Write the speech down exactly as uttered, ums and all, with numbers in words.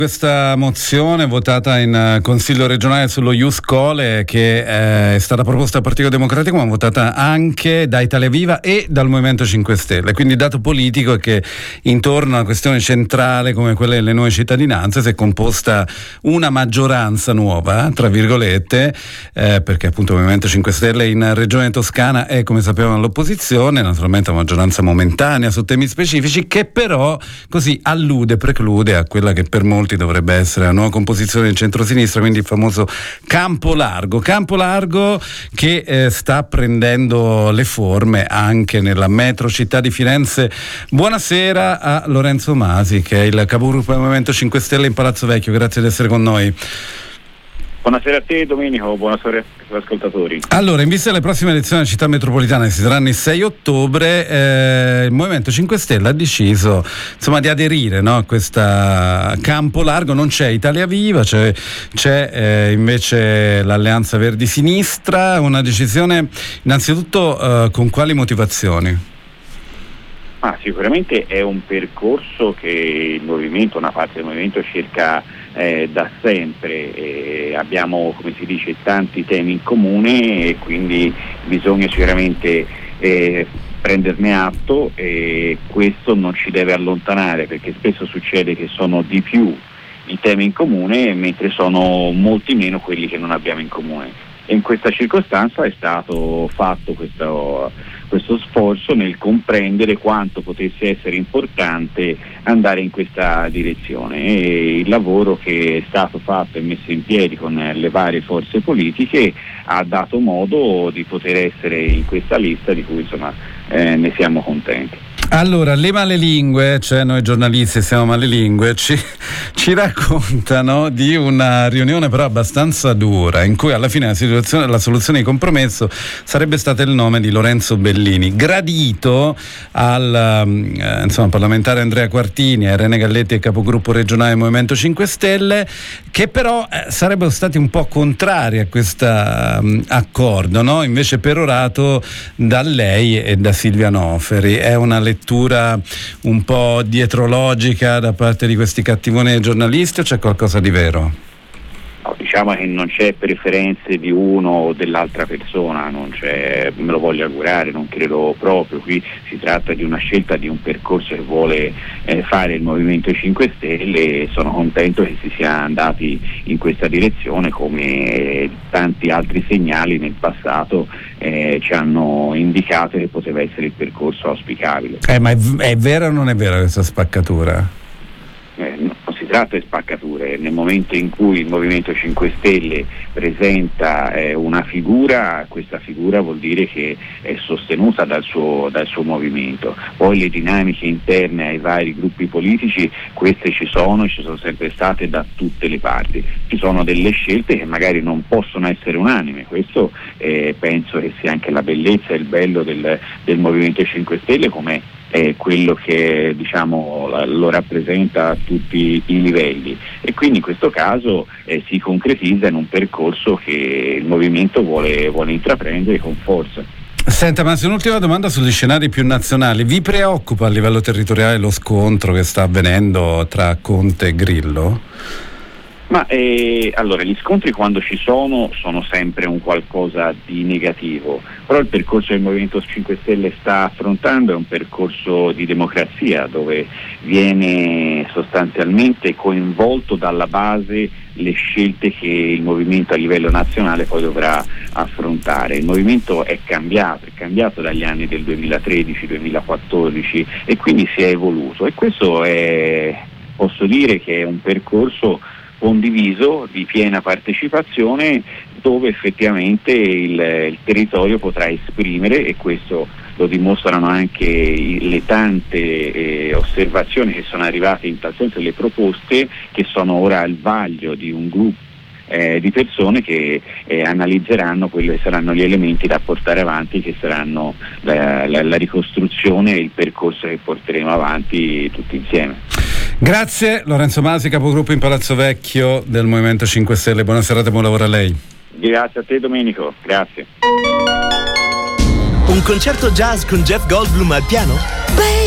Questa mozione votata in Consiglio regionale sullo Ius Scholae, che è stata proposta dal Partito Democratico ma votata anche da Italia Viva e dal Movimento cinque Stelle. Quindi il dato politico è che intorno a una questione centrale come quella delle nuove cittadinanze si è composta una maggioranza nuova, tra virgolette, eh, perché appunto il Movimento cinque Stelle in Regione Toscana è, come sappiamo, all'opposizione, naturalmente una maggioranza momentanea su temi specifici, che però così allude, preclude a quella che per molti dovrebbe essere la nuova composizione del centrosinistra, quindi il famoso campo largo, campo largo che eh, sta prendendo le forme anche nella metro città di Firenze. Buonasera a Lorenzo Masi, che è il capogruppo del Movimento cinque Stelle in Palazzo Vecchio, grazie di essere con noi. Buonasera a te Domenico, buonasera agli ascoltatori. Allora, in vista delle prossime elezioni della città metropolitana che si saranno il sei ottobre, eh, il Movimento cinque Stelle ha deciso insomma di aderire, no, a questo campo largo. Non c'è Italia Viva, c'è, c'è eh, invece l'Alleanza Verdi Sinistra. Una decisione innanzitutto eh, con quali motivazioni? Ah, sicuramente è un percorso che il movimento, una parte del movimento cerca eh, da sempre. Eh, abbiamo, come si dice, tanti temi in comune e quindi bisogna sicuramente eh, prenderne atto, e questo non ci deve allontanare, perché spesso succede che sono di più i temi in comune mentre sono molti meno quelli che non abbiamo in comune. E in questa circostanza è stato fatto questo, questo sforzo nel comprendere quanto potesse essere importante andare in questa direzione, e il lavoro che è stato fatto e messo in piedi con le varie forze politiche ha dato modo di poter essere in questa lista, di cui insomma eh, ne siamo contenti. Allora, le malelingue, cioè noi giornalisti siamo malelingue, ci, ci raccontano di una riunione però abbastanza dura, in cui alla fine la, situazione, la soluzione di compromesso sarebbe stato il nome di Lorenzo Bellini, gradito al eh, insomma, parlamentare Andrea Quartini, a Irene Galletti e capogruppo regionale del Movimento cinque Stelle, che però eh, sarebbero stati un po' contrari a questo um, accordo, no? Invece perorato da lei e da Silvia Noferi. È una lettura un po' dietrologica da parte di questi cattivoni giornalisti, o c'è qualcosa di vero? No, diciamo che non c'è preferenze di uno o dell'altra persona, non c'è, me lo voglio augurare, non credo proprio. Qui si tratta di una scelta, di un percorso che vuole eh, fare il Movimento cinque Stelle, e sono contento che si sia andati in questa direzione, come eh, tanti altri segnali nel passato eh, ci hanno indicato che poteva essere il percorso auspicabile. Eh, ma è, è vera o non è vera questa spaccatura? Eh, non si tratta di spaccature. Nel momento in cui il Movimento cinque Stelle presenta eh, una figura, questa figura vuol dire che è sostenuta dal suo, dal suo movimento. Poi le dinamiche interne ai vari gruppi politici, queste ci sono, ci sono sempre state da tutte le parti. Ci sono delle scelte che magari non possono essere unanime, questo eh, penso che sia anche la bellezza e il bello del, del Movimento cinque Stelle, come è quello che diciamo lo rappresenta a tutti i livelli, e quindi in questo caso eh, si concretizza in un percorso che il movimento vuole, vuole intraprendere con forza. Senta, ma se un'ultima domanda sugli scenari più nazionali: vi preoccupa a livello territoriale lo scontro che sta avvenendo tra Conte e Grillo? Ma eh, allora, gli scontri quando ci sono sono sempre un qualcosa di negativo, però il percorso che il Movimento cinque Stelle sta affrontando è un percorso di democrazia, dove viene sostanzialmente coinvolto dalla base le scelte che il movimento a livello nazionale poi dovrà affrontare. Il movimento è cambiato, è cambiato dagli anni del duemilatredici duemilaquattordici, e quindi si è evoluto, e questo è, posso dire che è un percorso condiviso, di piena partecipazione, dove effettivamente il, il territorio potrà esprimere, e questo lo dimostrano anche i, le tante eh, osservazioni che sono arrivate in tal senso, le proposte che sono ora al vaglio di un gruppo eh, di persone che eh, analizzeranno quelli che saranno gli elementi da portare avanti, che saranno la, la, la ricostruzione e il percorso che porteremo avanti tutti insieme. Grazie Lorenzo Masi, capogruppo in Palazzo Vecchio del Movimento cinque Stelle. Buona serata e buon lavoro a lei. Grazie a te Domenico, grazie. Un concerto jazz con Jeff Goldblum al piano? Beh,